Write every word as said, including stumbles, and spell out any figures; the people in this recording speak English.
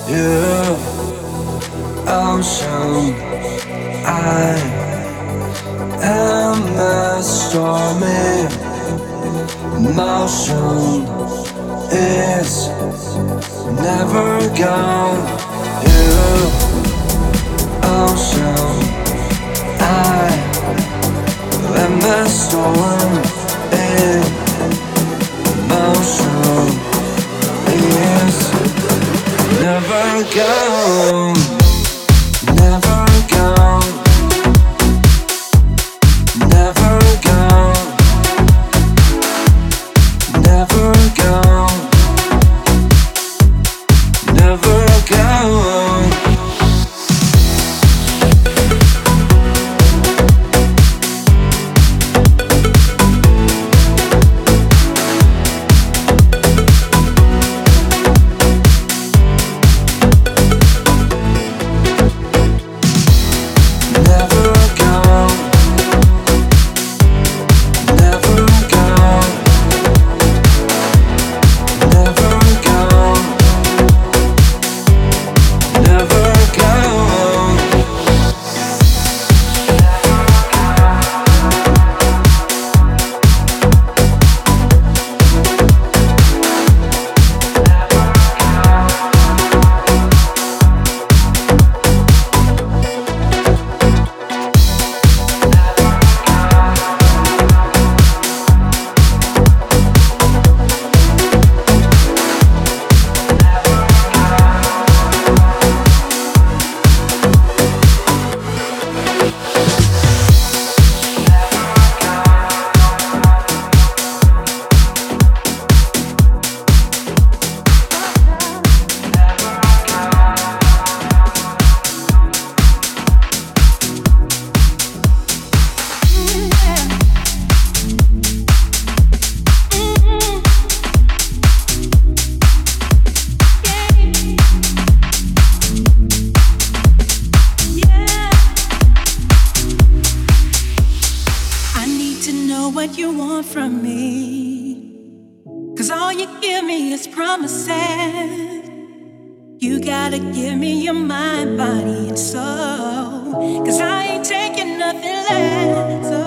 You, ocean, I am a stormy motion is never gone. You, ocean, I am a storm in motion is never gone, never gone, never gone, never gone, never gone. What you want from me, 'cause all you give me is promises. You gotta give me your mind, body, and soul, 'cause I ain't taking nothing less.